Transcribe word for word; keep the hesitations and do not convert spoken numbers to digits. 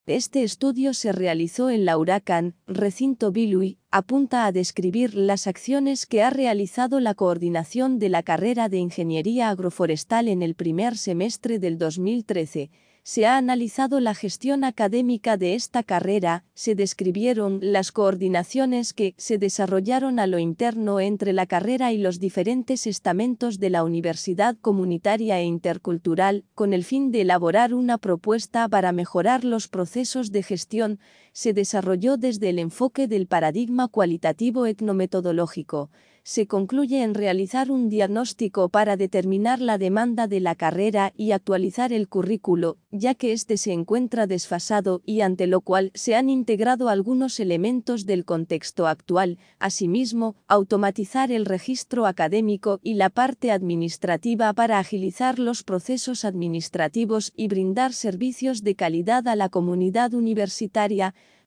Este estudio se realizó en la Huracán, recinto Bilui, apunta a describir las acciones que ha realizado la coordinación de la carrera de Ingeniería Agroforestal en el primer semestre del dos mil trece. Se ha analizado la gestión académica de esta carrera, se describieron las coordinaciones que se desarrollaron a lo interno entre la carrera y los diferentes estamentos de la universidad comunitaria e intercultural, con el fin de elaborar una propuesta para mejorar los procesos de gestión. Se desarrolló desde el enfoque del paradigma cualitativo etnometodológico. Se concluye en realizar un diagnóstico para determinar la demanda de la carrera y actualizar el currículo, ya que éste se encuentra desfasado y ante lo cual se han integrado algunos elementos del contexto actual. Asimismo, automatizar el registro académico y la parte administrativa para agilizar los procesos administrativos y brindar servicios de calidad a la comunidad universitaria.